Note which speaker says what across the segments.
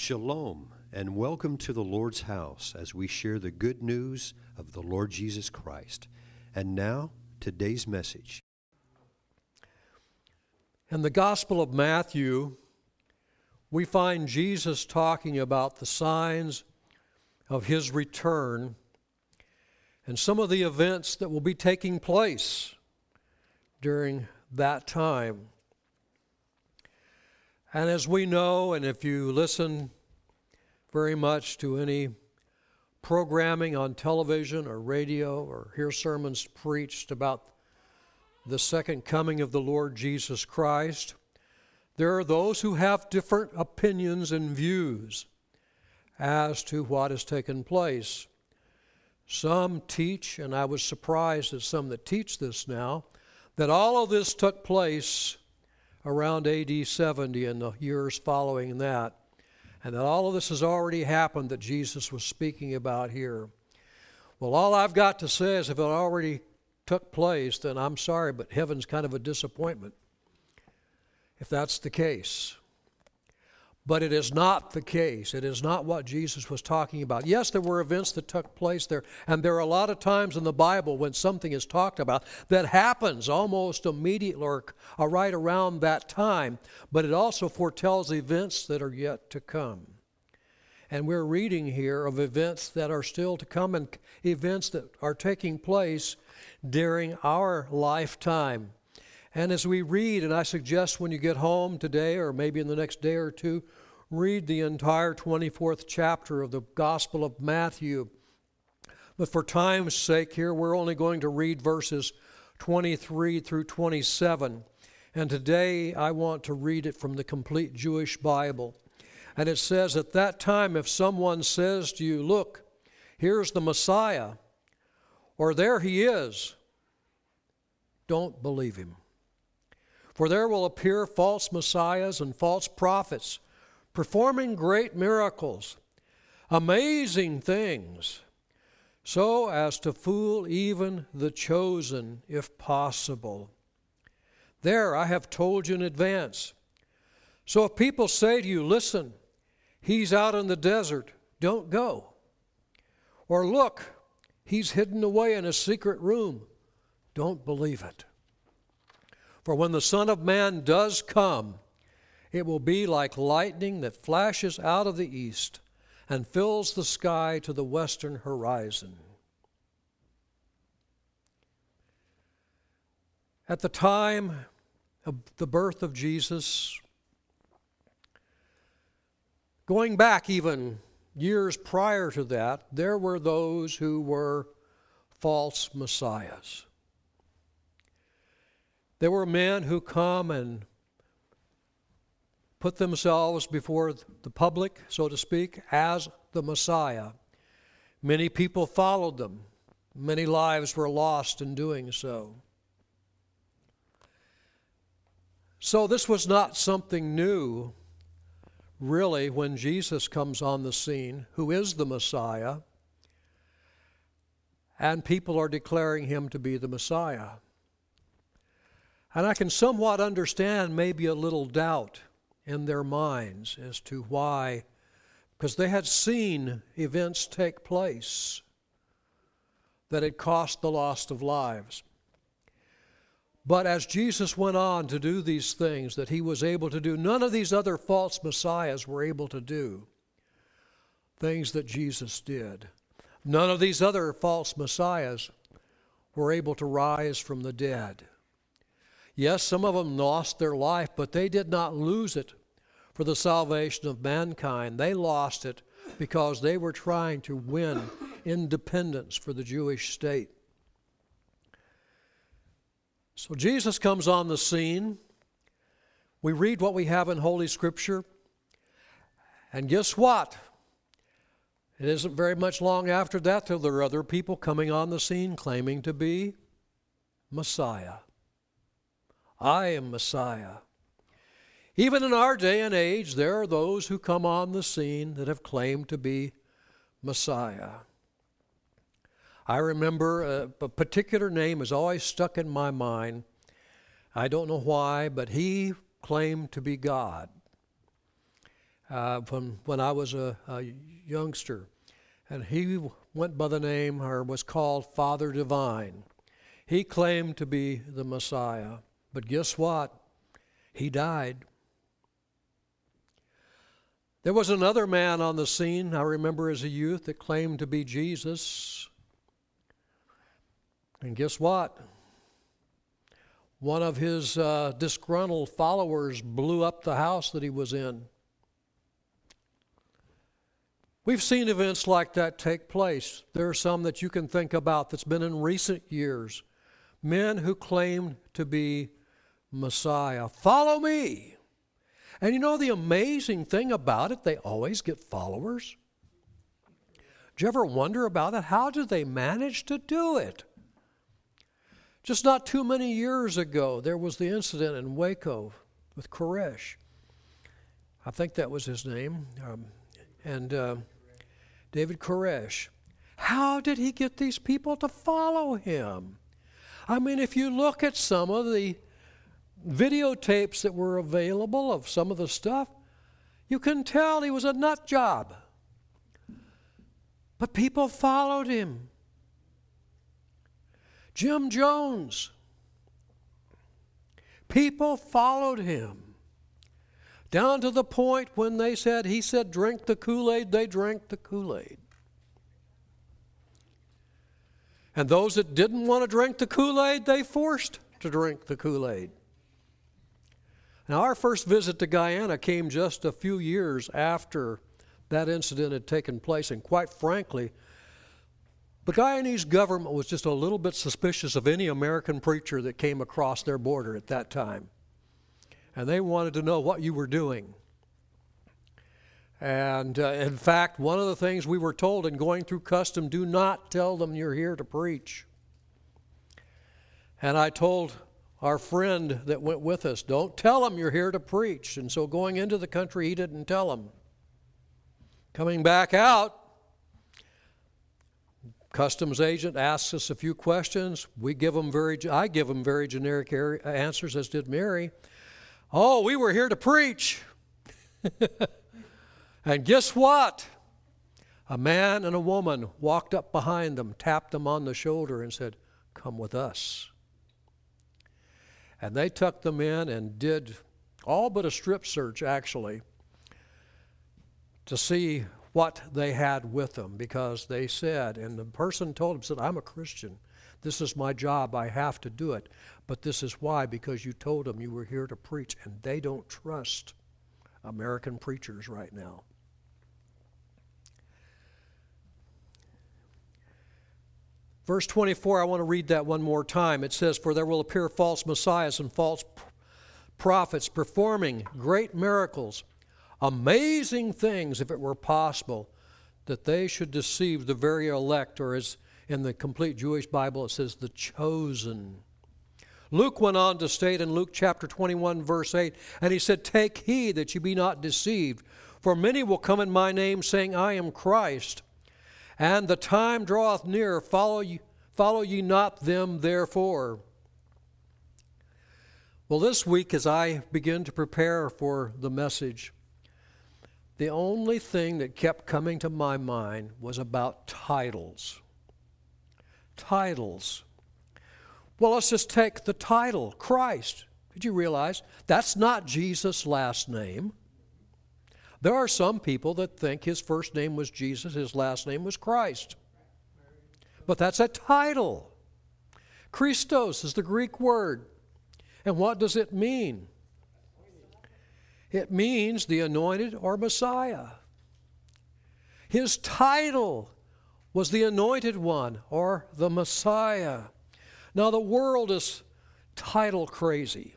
Speaker 1: Shalom, and welcome to the Lord's house as we share the good news of the Lord Jesus Christ. And now, today's message.
Speaker 2: In the Gospel of Matthew, we find Jesus talking about the signs of his return and some of the events that will be taking place during that time. And as we know, and if you listen very much to any programming on television or radio or hear sermons preached about the second coming of the Lord Jesus Christ, there are those who have different opinions and views as to what has taken place. Some teach, and I was surprised at some that teach this now, that all of this took place around AD 70 and the years following that, and that all of this has already happened that Jesus was speaking about here. Well, all I've got to say is if it already took place, then I'm sorry, but heaven's kind of a disappointment if that's the case. But it is not the case. It is not what Jesus was talking about. Yes, there were events that took place there, and there are a lot of times in the Bible when something is talked about that happens almost immediately or right around that time, but it also foretells events that are yet to come. And we're reading here of events that are still to come and events that are taking place during our lifetime. And as we read, and I suggest when you get home today or maybe in the next day or two, read the entire 24th chapter of the Gospel of Matthew. But for time's sake here, we're only going to read verses 23 through 27. And today I want to read it from the Complete Jewish Bible. And it says, "At that time, if someone says to you, 'Look, here's the Messiah,' or 'There he is,' don't believe him. For there will appear false messiahs and false prophets, performing great miracles, amazing things, so as to fool even the chosen, if possible. There, I have told you in advance. So if people say to you, 'Listen, he's out in the desert,' don't go. Or 'Look, he's hidden away in a secret room,' don't believe it. For when the Son of Man does come, it will be like lightning that flashes out of the east and fills the sky to the western horizon." At the time of the birth of Jesus, going back even years prior to that, there were those who were false messiahs. There were men who come and put themselves before the public, so to speak, as the Messiah. Many people followed them. Many lives were lost in doing so. So this was not something new, really, when Jesus comes on the scene, who is the Messiah, and people are declaring him to be the Messiah. And I can somewhat understand maybe a little doubt in their minds as to why, because they had seen events take place that had cost the loss of lives. But as Jesus went on to do these things that he was able to do, none of these other false messiahs were able to do things that Jesus did. None of these other false messiahs were able to rise from the dead. Yes, some of them lost their life, but they did not lose it for the salvation of mankind. They lost it because they were trying to win independence for the Jewish state. So Jesus comes on the scene. We read what we have in Holy Scripture. And guess what? It isn't very much long after that till there are other people coming on the scene claiming to be Messiah. I am Messiah. Even in our day and age, there are those who come on the scene that have claimed to be Messiah. I remember a particular name has always stuck in my mind. I don't know why, but he claimed to be God. when I was a youngster. And he went by the name, or was called Father Divine. He claimed to be the Messiah. But guess what? He died. There was another man on the scene, I remember as a youth, that claimed to be Jesus. And guess what? One of his disgruntled followers blew up the house that he was in. We've seen events like that take place. There are some that you can think about that's been in recent years. Men who claimed to be Messiah. Follow me. And you know the amazing thing about it, they always get followers. Do you ever wonder about it? How do they manage to do it? Just not too many years ago, there was the incident in Waco with Koresh. I think that was his name. David Koresh. How did he get these people to follow him? I mean, if you look at some of the videotapes that were available of some of the stuff, you can tell he was a nut job. But people followed him. Jim Jones. People followed him. Down to the point when he said, drink the Kool-Aid, they drank the Kool-Aid. And those that didn't want to drink the Kool-Aid, they forced to drink the Kool-Aid. Now, our first visit to Guyana came just a few years after that incident had taken place, and quite frankly, the Guyanese government was just a little bit suspicious of any American preacher that came across their border at that time. And they wanted to know what you were doing. And in fact, one of the things we were told in going through custom, do not tell them you're here to preach. And I told our friend that went with us, don't tell them you're here to preach. And so going into the country, he didn't tell them. Coming back out, customs agent asks us a few questions. I give them very generic answers, as did Mary. Oh, we were here to preach. And guess what? A man and a woman walked up behind them, tapped them on the shoulder, and said, come with us. And they took them in and did all but a strip search, actually, to see what they had with them, because they said, and the person told them, said, I'm a Christian. This is my job. I have to do it. But this is why, because you told them you were here to preach, and they don't trust American preachers right now. Verse 24, I want to read that one more time. It says, for there will appear false messiahs and false prophets performing great miracles, amazing things, if it were possible, that they should deceive the very elect, or as in the complete Jewish Bible it says, the chosen. Luke went on to state in Luke chapter 21, verse 8, and he said, take heed that you be not deceived, for many will come in my name, saying, I am Christ. And the time draweth near, follow ye not them therefore. Well, this week as I begin to prepare for the message, the only thing that kept coming to my mind was about titles. Titles. Well, let's just take the title, Christ. Did you realize that's not Jesus' last name? There are some people that think his first name was Jesus, his last name was Christ. But that's a title. Christos is the Greek word. And what does it mean? It means the anointed or Messiah. His title was the anointed one or the Messiah. Now the world is title crazy.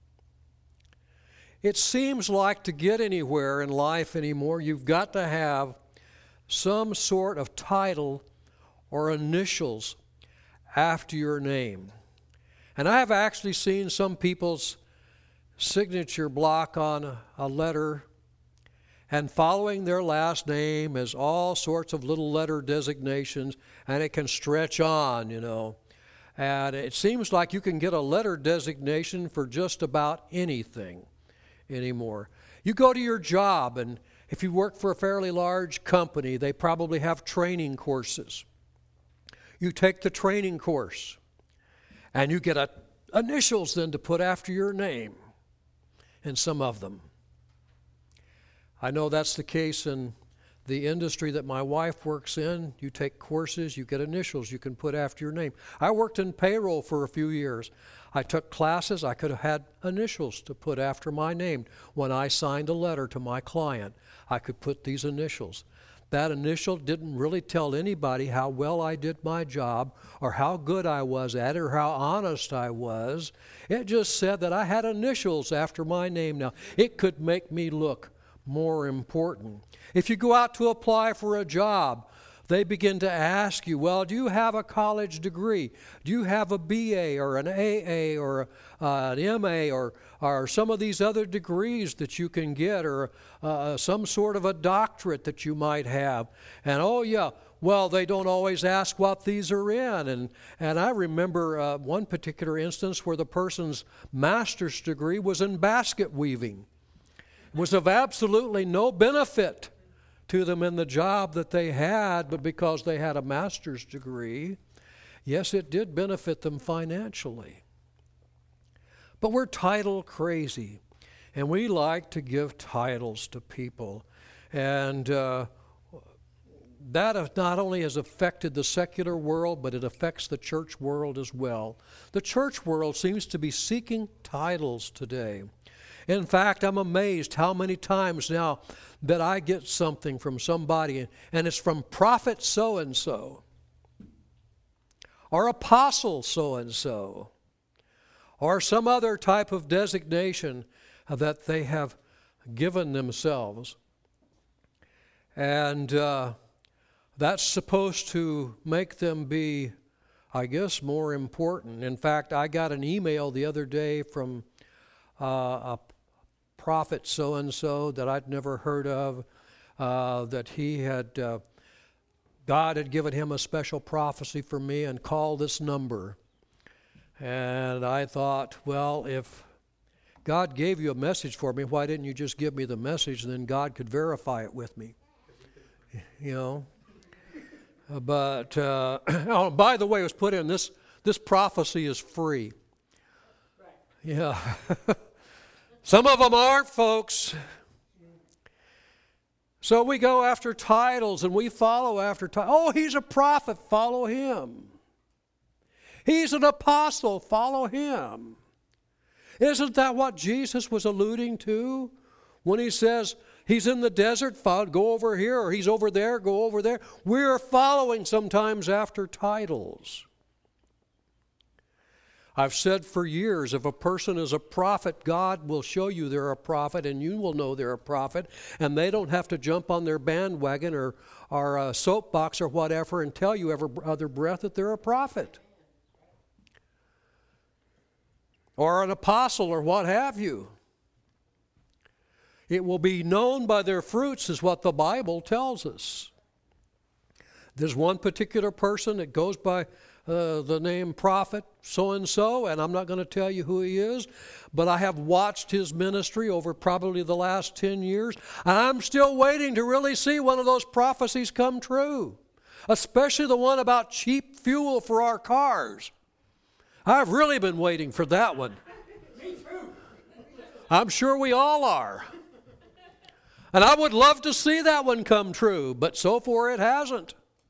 Speaker 2: It seems like to get anywhere in life anymore, you've got to have some sort of title or initials after your name. And I have actually seen some people's signature block on a letter, and following their last name is all sorts of little letter designations, and it can stretch on, you know. And it seems like you can get a letter designation for just about anything anymore. You go to your job and If you work for a fairly large company, they probably have training courses. You take the training course, and you get initials then to put after your name in some of them. I know that's the case in the industry that my wife works in. You take courses, you get initials you can put after your name. I worked in payroll for a few years. I took classes, I could have had initials to put after my name. When I signed a letter to my client, I could put these initials. That initial didn't really tell anybody how well I did my job or how good I was at it or how honest I was. It just said that I had initials after my name now. It could make me look more important. If you go out to apply for a job, they begin to ask you, well, do you have a college degree? Do you have a BA or an AA or an MA or some of these other degrees that you can get, or some sort of a doctorate that you might have? And oh yeah, well, they don't always ask what these are in. And I remember one particular instance where the person's master's degree was in basket weaving. It was of absolutely no benefit to them in the job that they had, but because they had a master's degree, yes, it did benefit them financially. But we're title crazy, and we like to give titles to people. And that not only has affected the secular world, but it affects the church world as well. The church world seems to be seeking titles today. In fact, I'm amazed how many times now that I get something from somebody, and it's from prophet so-and-so, or apostle so-and-so, or some other type of designation that they have given themselves. And that's supposed to make them be, I guess, more important. In fact, I got an email the other day from a prophet so-and-so that I'd never heard of, that he had, God had given him a special prophecy for me and called this number. And I thought, well, if God gave you a message for me, why didn't you just give me the message, and then God could verify it with me? You know? But, oh, by the way, it was put in, this prophecy is free. Yeah. Some of them aren't, folks. So we go after titles and we follow after titles. Oh, he's a prophet, follow him. He's an apostle, follow him. Isn't that what Jesus was alluding to when he says he's in the desert, go over here, or he's over there, go over there? We're following sometimes after titles. I've said for years, if a person is a prophet, God will show you they're a prophet, and you will know they're a prophet, and they don't have to jump on their bandwagon or a soapbox or whatever and tell you every other breath that they're a prophet. Or an apostle or what have you. It will be known by their fruits is what the Bible tells us. There's one particular person that goes by the name prophet so-and-so, and I'm not going to tell you who he is, but I have watched his ministry over probably the last 10 years, and I'm still waiting to really see one of those prophecies come true, especially the one about cheap fuel for our cars. I've really been waiting for that one. Me too. I'm sure we all are. And I would love to see that one come true, but so far it hasn't.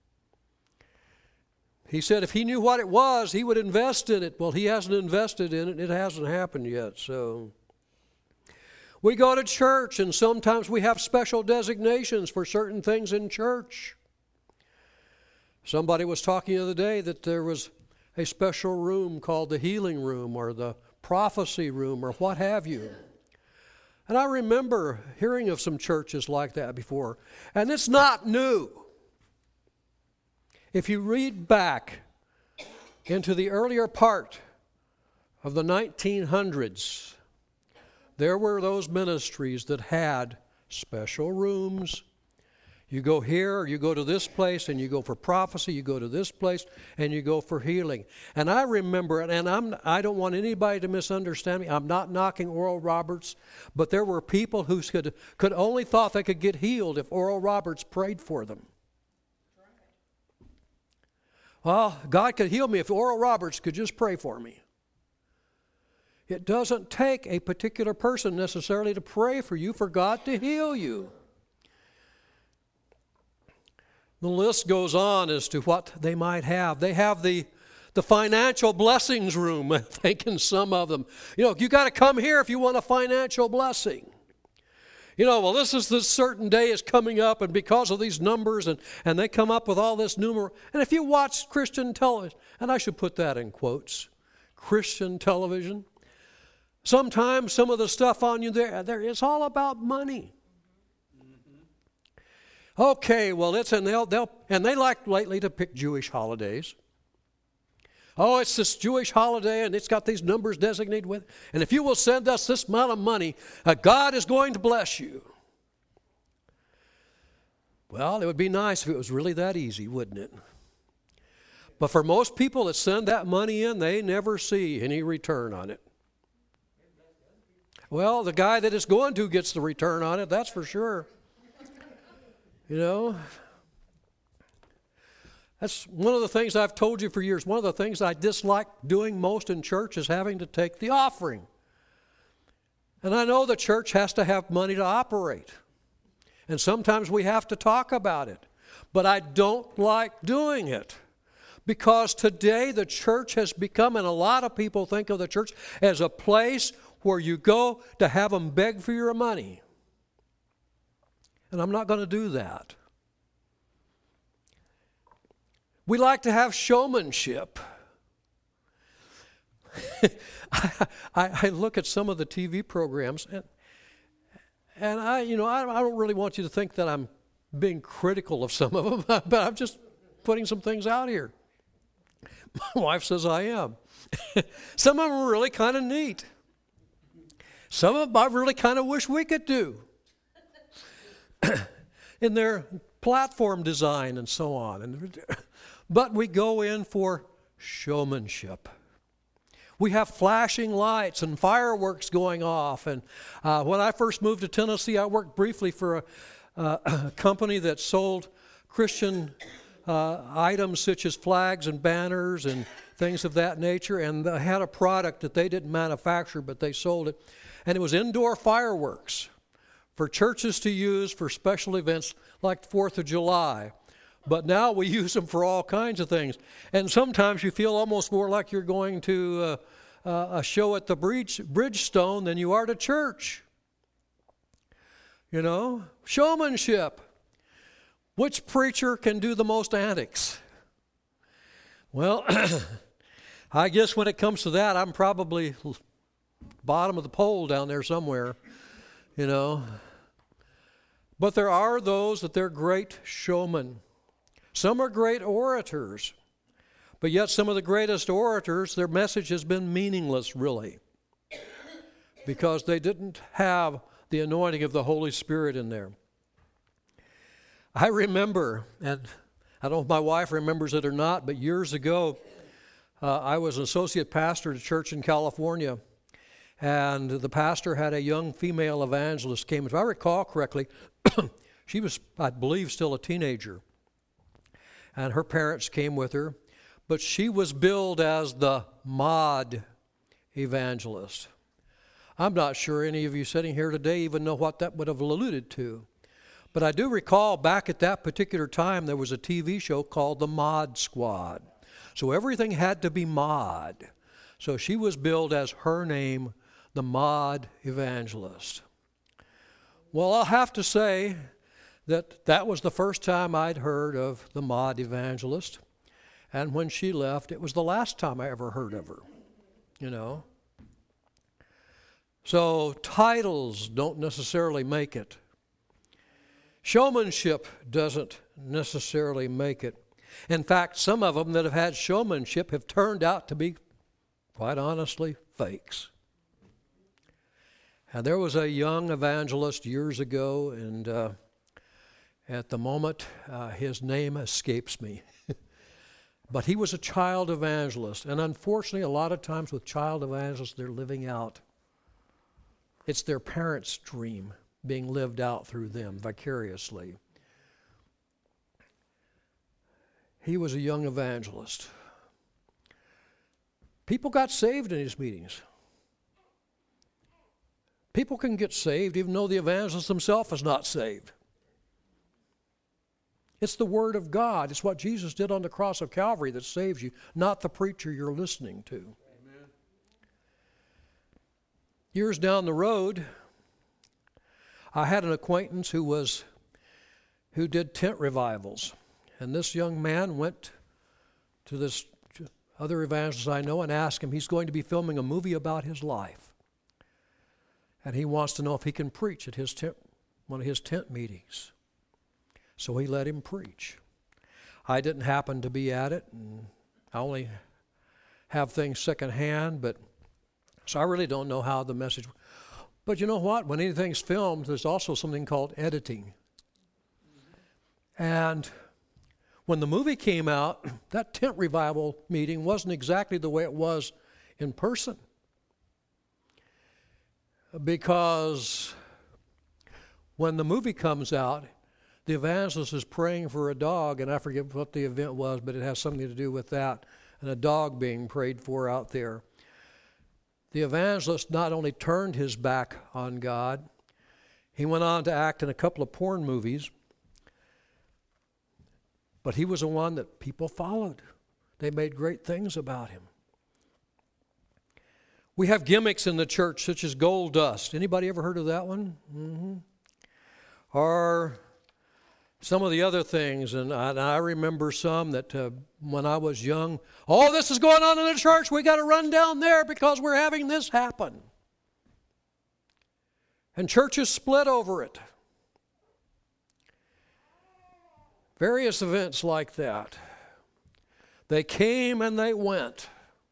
Speaker 2: He said if he knew what it was, he would invest in it. Well, he hasn't invested in it. It hasn't happened yet. So we go to church, and sometimes we have special designations for certain things in church. Somebody was talking the other day that there was a special room called the healing room or the prophecy room or what have you. And I remember hearing of some churches like that before. And it's not new. If you read back into the earlier part of the 1900s, there were those ministries that had special rooms, You go here, or you go to this place, and you go for prophecy, you go to this place, and you go for healing. And I remember it, and I don't want anybody to misunderstand me. I'm not knocking Oral Roberts, but there were people who could only thought they could get healed if Oral Roberts prayed for them. Well, God could heal me if Oral Roberts could just pray for me. It doesn't take a particular person necessarily to pray for you for God to heal you. The list goes on as to what they might have. They have the financial blessings room, I think, in some of them. You got to come here if you want a financial blessing. This is this certain day is coming up, and because of these numbers, and they come up with all this numeral. And if you watch Christian television, and I should put that in quotes, Christian television, sometimes some of the stuff on you there it's all about money. Okay, well, they like lately to pick Jewish holidays. Oh, it's this Jewish holiday, and it's got these numbers designated with it. And if you will send us this amount of money, God is going to bless you. Well, it would be nice if it was really that easy, wouldn't it? But for most people that send that money in, they never see any return on it. Well, the guy that it's going to gets the return on it, that's for sure. That's one of the things I've told you for years. One of the things I dislike doing most in church is having to take the offering. And I know the church has to have money to operate. And sometimes we have to talk about it. But I don't like doing it. Because today the church has become, and a lot of people think of the church as a place where you go to have them beg for your money. And I'm not going to do that. We like to have showmanship. I look at some of the TV programs, and I don't really want you to think that I'm being critical of some of them, but I'm just putting some things out here. My wife says I am. Some of them are really kind of neat. Some of them I really kind of wish we could do. In their platform design and so on. But we go in for showmanship. We have flashing lights and fireworks going off. And when I first moved to Tennessee, I worked briefly for a company that sold Christian items such as flags and banners and things of that nature. And they had a product that they didn't manufacture, but they sold it. And it was indoor fireworks for churches to use for special events like the 4th of July. But now we use them for all kinds of things. And sometimes you feel almost more like you're going to a show at the Bridgestone than you are to church. Showmanship. Which preacher can do the most antics? Well, I guess when it comes to that, I'm probably bottom of the pole down there somewhere, But there are those that they're great showmen. Some are great orators, but yet some of the greatest orators, their message has been meaningless, really, because they didn't have the anointing of the Holy Spirit in there. I remember, and I don't know if my wife remembers it or not, but years ago, I was an associate pastor at a church in California, and the pastor had a young female evangelist came. If I recall correctly, she was, I believe, still a teenager. And her parents came with her. But she was billed as the mod evangelist. I'm not sure any of you sitting here today even know what that would have alluded to. But I do recall back at that particular time there was a TV show called The Mod Squad. So everything had to be mod. So she was billed as her name, the mod evangelist. Well, I'll have to say that was the first time I'd heard of the mod evangelist. And when she left, it was the last time I ever heard of her, So titles don't necessarily make it. Showmanship doesn't necessarily make it. In fact, some of them that have had showmanship have turned out to be, quite honestly, fakes. And there was a young evangelist years ago, At the moment, his name escapes me. But he was a child evangelist. And unfortunately, a lot of times with child evangelists, they're living out. It's their parents' dream being lived out through them vicariously. He was a young evangelist. People got saved in his meetings. People can get saved even though the evangelist himself is not saved. It's the Word of God. It's what Jesus did on the cross of Calvary that saves you, not the preacher you're listening to. Amen. Years down the road, I had an acquaintance who did tent revivals. And this young man went to this other evangelist I know and asked him, he's going to be filming a movie about his life. And he wants to know if he can preach at one of his tent meetings. So he let him preach. I didn't happen to be at it, and I only have things secondhand, so I really don't know how the message. But you know what? When anything's filmed, there's also something called editing. And when the movie came out, that tent revival meeting wasn't exactly the way it was in person. Because when the movie comes out, the evangelist is praying for a dog, and I forget what the event was, but it has something to do with that, and a dog being prayed for out there. The evangelist not only turned his back on God, he went on to act in a couple of porn movies, but he was the one that people followed. They made great things about him. We have gimmicks in the church, such as gold dust. Anybody ever heard of that one? Mm-hmm. Or some of the other things, and I remember some that when I was young, oh, this is going on in the church, we got to run down there because we're having this happen. And churches split over it. Various events like that. They came and they went.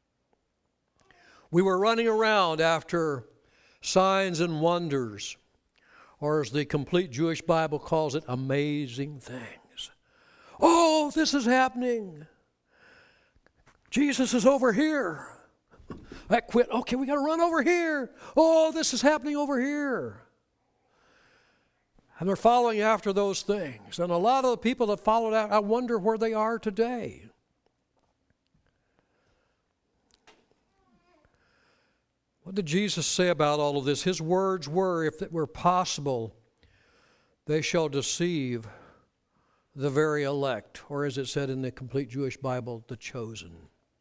Speaker 2: We were running around after signs and wonders, or as the Complete Jewish Bible calls it, amazing things. Oh, this is happening. Jesus is over here. I quit. Okay, we got to run over here. Oh, this is happening over here. And they're following after those things. And a lot of the people that followed out, I wonder where they are today. What did Jesus say about all of this? His words were, if it were possible, they shall deceive the very elect, or as it said in the Complete Jewish Bible, the chosen.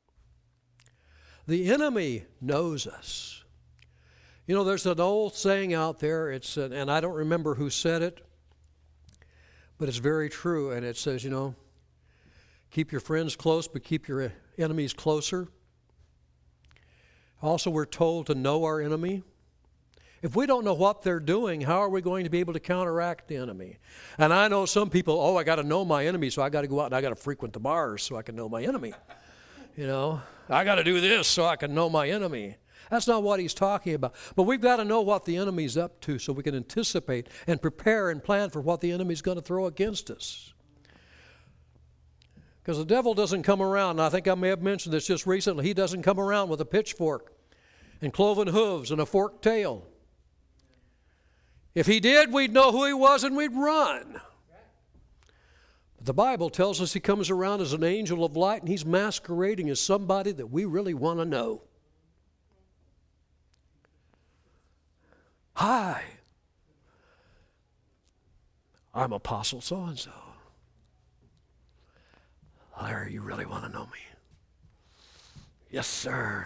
Speaker 2: The enemy knows us. You know, there's an old saying out there, and I don't remember who said it, but it's very true, and it says, keep your friends close, but keep your enemies closer. Also, we're told to know our enemy. If we don't know what they're doing, how are we going to be able to counteract the enemy? And I know some people, I got to know my enemy, so I got to go out and I got to frequent the bars so I can know my enemy. I got to do this so I can know my enemy. That's not what he's talking about. But we've got to know what the enemy's up to so we can anticipate and prepare and plan for what the enemy's going to throw against us. Because the devil doesn't come around, and I think I may have mentioned this just recently, he doesn't come around with a pitchfork and cloven hooves and a forked tail. If he did, we'd know who he was and we'd run. But the Bible tells us he comes around as an angel of light, and he's masquerading as somebody that we really want to know. Hi, I'm Apostle so-and-so. Larry, you really want to know me? Yes, sir.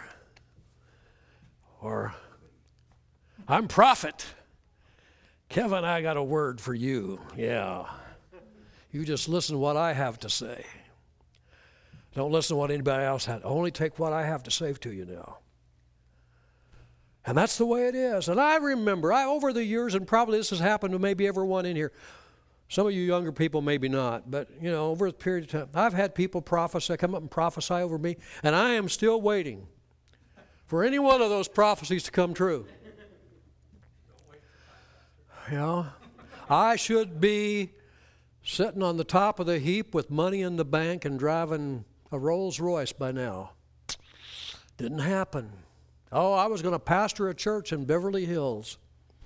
Speaker 2: Or, I'm Prophet. Kevin, I got a word for you. Yeah. You just listen to what I have to say. Don't listen to what anybody else had. Only take what I have to say to you now. And that's the way it is. And I remember, over the years, and probably this has happened to maybe everyone in here, some of you younger people maybe not, but, over a period of time, I've had people come up and prophesy over me, and I am still waiting for any one of those prophecies to come true. I should be sitting on the top of the heap with money in the bank and driving a Rolls Royce by now. Didn't happen. Oh, I was going to pastor a church in Beverly Hills.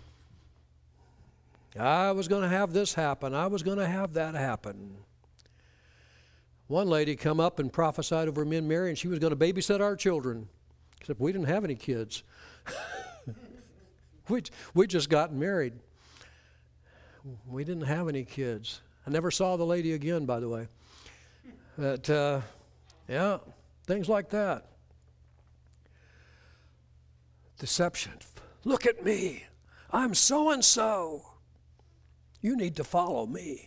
Speaker 2: I was going to have this happen. I was going to have that happen. One lady come up and prophesied over me and Mary, and she was going to babysit our children, except we didn't have any kids. we just got married. We didn't have any kids. I never saw the lady again, by the way. But, yeah, things like that. Deception. Look at me. I'm so-and-so. You need to follow me.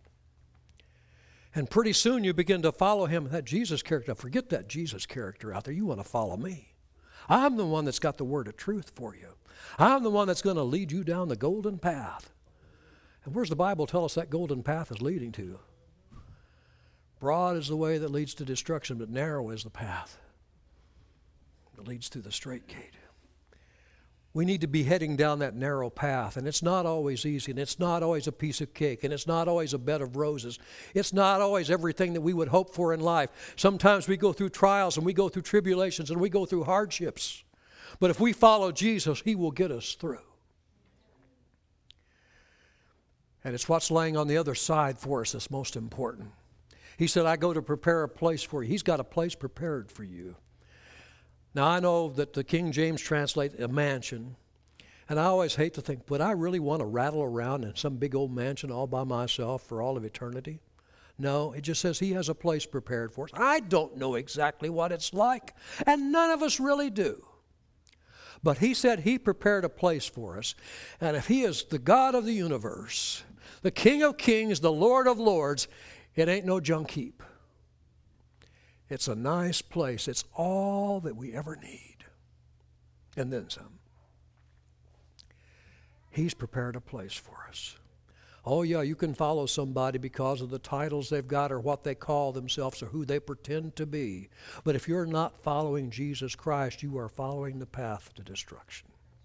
Speaker 2: And pretty soon you begin to follow him. That Jesus character, forget that Jesus character out there. You want to follow me. I'm the one that's got the word of truth for you. I'm the one that's going to lead you down the golden path. And where's the Bible tell us that golden path is leading to? Broad is the way that leads to destruction, but narrow is the path that leads to the straight gate. We need to be heading down that narrow path, and it's not always easy, and it's not always a piece of cake, and it's not always a bed of roses. It's not always everything that we would hope for in life. Sometimes we go through trials, and we go through tribulations, and we go through hardships. But if we follow Jesus, he will get us through. And it's what's laying on the other side for us that's most important. He said, I go to prepare a place for you. He's got a place prepared for you. Now, I know that the King James translates a mansion, and I always hate to think, would I really want to rattle around in some big old mansion all by myself for all of eternity? No, it just says he has a place prepared for us. I don't know exactly what it's like, and none of us really do. But he said he prepared a place for us, and if he is the God of the universe, the King of kings, the Lord of lords, it ain't no junk heap. It's a nice place. It's all that we ever need. And then some. He's prepared a place for us. Oh, yeah, you can follow somebody because of the titles they've got or what they call themselves or who they pretend to be. But if you're not following Jesus Christ, you are following the path to destruction.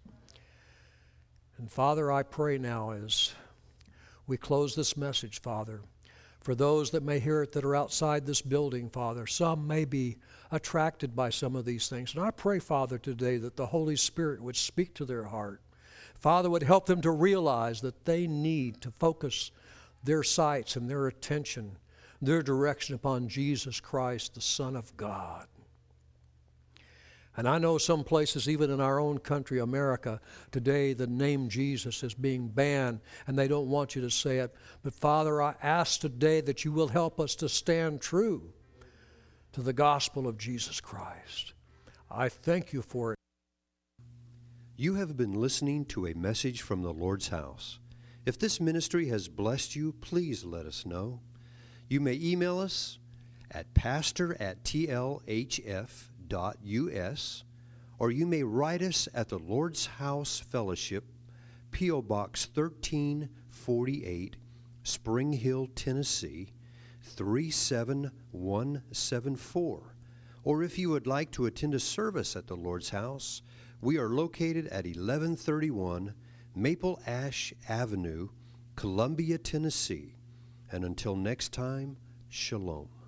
Speaker 2: And Father, I pray now as we close this message, Father, for those that may hear it that are outside this building, Father, some may be attracted by some of these things. And I pray, Father, today that the Holy Spirit would speak to their heart. Father, would help them to realize that they need to focus their sights and their attention, their direction upon Jesus Christ, the Son of God. And I know some places, even in our own country, America, today the name Jesus is being banned, and they don't want you to say it. But Father, I ask today that you will help us to stand true to the gospel of Jesus Christ. I thank you for it.
Speaker 1: You have been listening to a message from the Lord's house. If this ministry has blessed you, please let us know. You may email us at pastor@tlhf.us, or you may write us at the Lord's House Fellowship, P.O. Box 1348, Spring Hill, Tennessee, 37174. Or if you would like to attend a service at the Lord's House, we are located at 1131 Maple Ash Avenue, Columbia, Tennessee. And until next time, shalom.